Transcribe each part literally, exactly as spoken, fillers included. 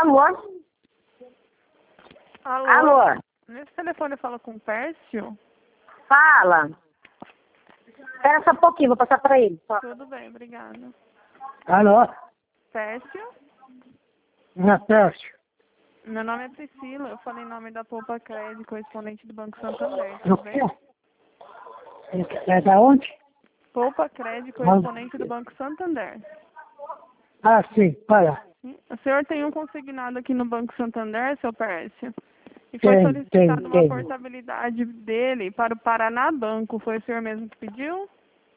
Alô? Alô? Alô? Nesse telefone eu falo com o Pércio? Fala. Espera só um pouquinho, vou passar para ele. Só. Tudo bem, obrigada. Alô? Pércio? É Pércio. Meu nome é Priscila, eu falei em nome da Poupa Crédito, correspondente do Banco Santander, O tudo quê? bem? É da onde? Poupa Crédito, correspondente do Banco Santander. Ah, sim, olha. O senhor tem um consignado aqui no Banco Santander, seu Pércio? E foi Tem, solicitada tem, uma tem. portabilidade dele para o Paraná Banco. Foi o senhor mesmo que pediu?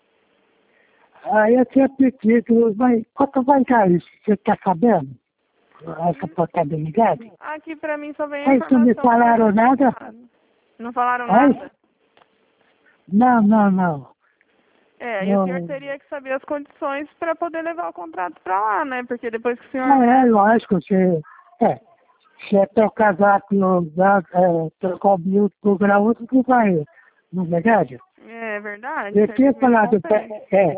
Aí eu tinha pedido, mas quanto vai dar isso? Você está sabendo? Essa portabilidade? Aqui para mim só veio a Aí não me informação. falaram nada? Não falaram Ai? nada? Não, não, não. É, e o Não. senhor teria que saber as condições para poder levar o contrato para lá, né? Porque depois que o senhor... Ah, é, lógico, você... É, se é trocar gato, é, trocar o miúdo por graúdo, que vai, não é verdade? É verdade. Eu tinha falado, compensa. é,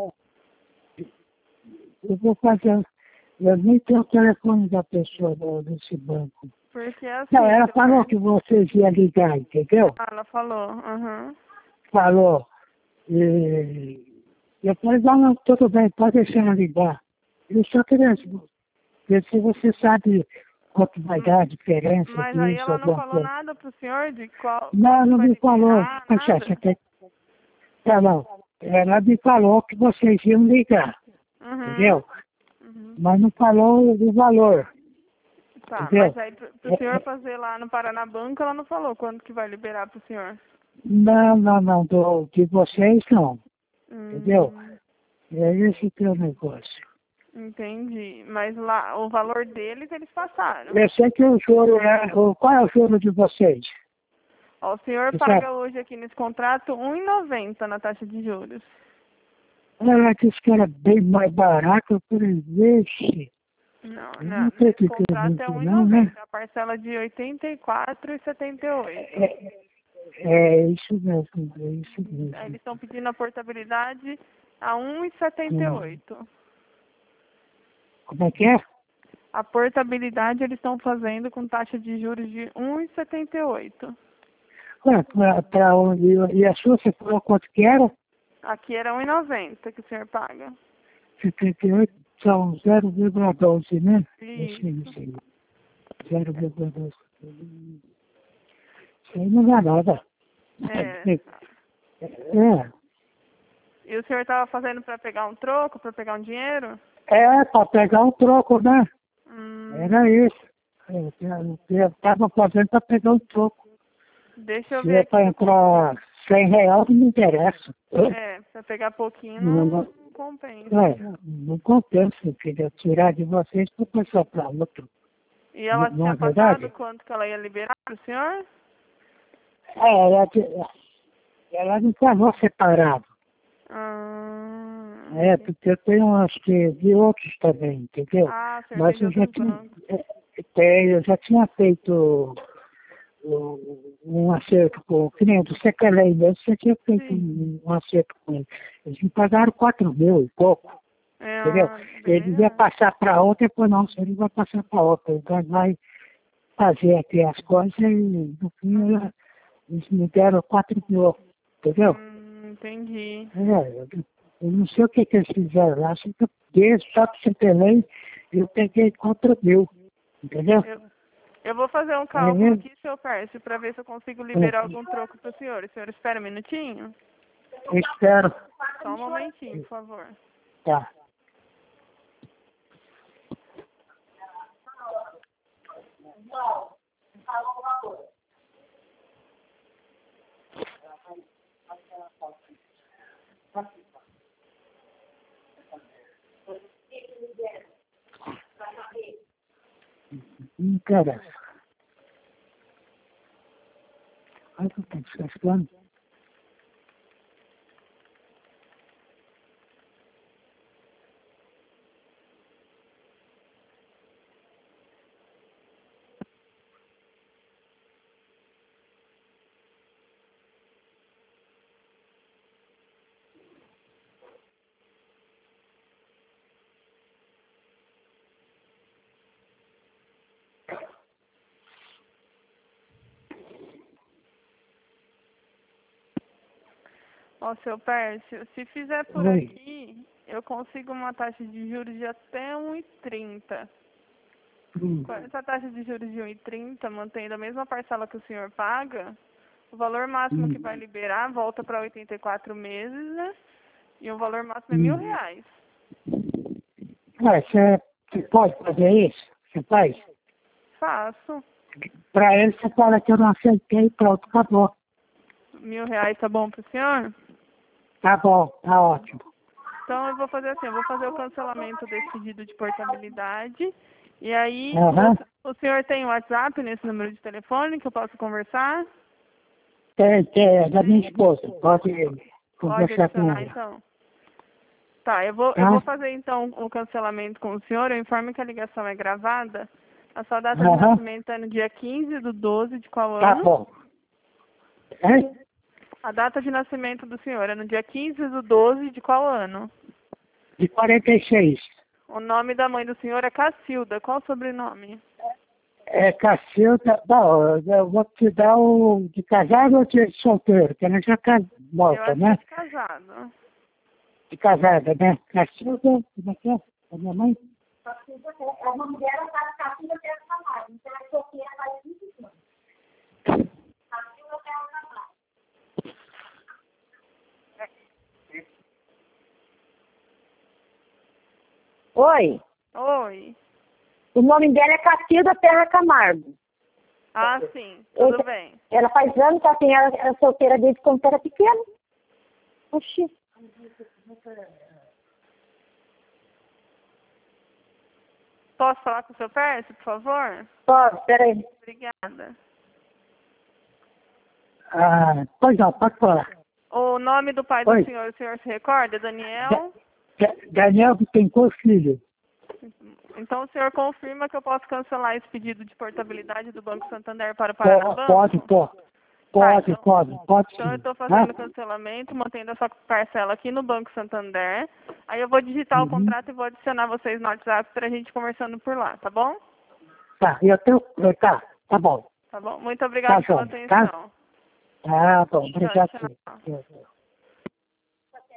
eu vou fazer, eu nem tenho o telefone da pessoa do, desse banco. Porque assim... Não, ela seu falou Pércio- que vocês iam ligar, entendeu? Ah, ela falou, aham. Falou. E eu falei, não, não, tudo bem, pode deixar ela ligar. Eu só queria ver se você sabe quanto vai dar a diferença Mas aí disso, ela não alguma falou coisa. nada pro senhor de qual... Não, quanto não vai me falou. liberar, Mas, nada? você tem... Tá bom. Ela me falou que vocês iam ligar, Uhum. entendeu? Uhum. Mas não falou do valor, Tá, entendeu? mas aí pro, pro senhor fazer lá no Paraná Banco, ela não falou quanto que vai liberar pro senhor. Não, não, não, do, de vocês não, Hum, entendeu? É esse que é o negócio. Entendi. Mas lá, o valor deles, eles passaram. Eu sei que o juro é... o- Qual é o juro de vocês? Ó, o senhor Você paga sabe? hoje aqui nesse contrato um e noventa na taxa de juros. Ela disse que era bem mais barato, eu falei, vixe, Não, eu não. não Nesse acredito contrato é muito um e não, né? noventa. A parcela de oitenta e quatro e setenta e oito. É, é isso mesmo, é isso Aí mesmo. eles estão pedindo a portabilidade a um e setenta e oito. Como é que é? A portabilidade eles estão fazendo com taxa de juros de um e setenta e oito. Ué, pra, pra onde, e a sua, você falou quanto que era? Aqui era um e noventa que o senhor paga. setenta e oito são zero vírgula doze, né? Isso. Isso aí. zero vírgula doze. Isso aí não dá nada. É. É, E o senhor estava fazendo para pegar um troco, para pegar um dinheiro? é para pegar um troco, né? Hum, Era isso. Eu estava fazendo para pegar um troco. deixa eu Se ver é aqui. para entrar cem reais, não me interessa. É, para pegar pouquinho Não, não, não, não compensa. é, não compensa, filha, tirar de vocês para passar para outro. E ela Não, não tinha é passado verdade? quanto que ela ia liberar para o senhor? É, ela, ela não falou separado. Ah, É, porque eu tenho acho que de outros também, entendeu? ah, o senhor Mas tem eu de já outros tinha, bancos. é, é, eu já tinha feito um, um acerto com, que nem do Secalém mesmo, você tinha feito um, um acerto com ele. Eles me pagaram quatro mil e pouco, É, entendeu? ah, bem Ele ia melhor. passar para outra, depois não, ele vai passar para outra. Então vai fazer aqui as coisas e no fim ela- eles me deram quatro mil, entendeu? Hum, entendi. É, eu, eu não sei o que, que eles fizeram lá, assim que eu dei só para você Belém, eu peguei quatro mil, entendeu? Eu, eu vou fazer um É cálculo mesmo? aqui, seu Pércio, para ver se eu consigo É, liberar algum troco para o senhor. O senhor espera um minutinho? eu espero. Só um momentinho, por favor. Tá. Não interessa. Olha o que eu estou descascando. Ó, seu Pércio, se fizer por Oi. aqui, eu consigo uma taxa de juros de até um e trinta. Hum. Com essa taxa de juros de um e trinta, mantendo a mesma parcela que o senhor paga, o valor máximo que Hum. vai liberar volta para oitenta e quatro meses, né? E o valor máximo é Hum. mil reais. Ué, você, você pode fazer isso? Você faz? Faço. Para ele, você fala que eu não aceitei e pronto, acabou. Mil reais tá bom pro senhor? Tá bom, tá ótimo. Então eu vou fazer assim, eu vou fazer o cancelamento desse pedido de portabilidade. E aí, Aham. o, o senhor tem WhatsApp nesse número de telefone que eu posso conversar? Tem, tem, é da minha esposa. Pode Pode conversar com adicionar, ela. então. Tá, eu vou, eu Tá? vou fazer então o cancelamento com o senhor. Eu informo que a ligação é gravada. A sua data de Aham. nascimento é no dia quinze do doze de qual Tá ano? bom. Hein? A data de nascimento do senhor é no dia quinze do doze de qual ano? De quarenta e seis. O nome da mãe do senhor é Cacilda. Qual o sobrenome? É, Cacilda, bom, eu vou te dar o de casado ou de solteiro, que ela já tá Eu morta, acho né? que é casado. De casada, né? Cacilda, como é que é? A minha mãe? A nome dela tá Cacilda Terra Camargo. Então é solteira faz vinte anos. Cacilda Terra Camargo. Oi, Oi. o nome dela é Cacilda Terra Camargo. Ah, sim. Tudo Eita. bem. Ela faz anos que assim, ela é solteira desde quando era pequena. Oxi. Posso falar com o seu Pércio, por favor? Pode, peraí. Obrigada. Ah, pois não, pode falar. O nome do pai do Oi. senhor, o senhor se recorda? Daniel? Da- Daniel Bittencourt Filho. Então o senhor confirma que eu posso cancelar esse pedido de portabilidade do Banco Santander para o Paranabanco? Pode, pode, pode, então- pode, pode Então eu sim. estou Tá? fazendo o cancelamento, mantendo essa parcela aqui no Banco Santander. Aí eu vou digitar o Uhum. contrato e vou adicionar vocês no WhatsApp para a gente conversando por lá, tá bom? Tá, eu tenho, tá, tá bom. Tá bom? Muito obrigada Tá pela bom, tá? atenção. Tá bom, Tchau, obrigado. tchau. Sim.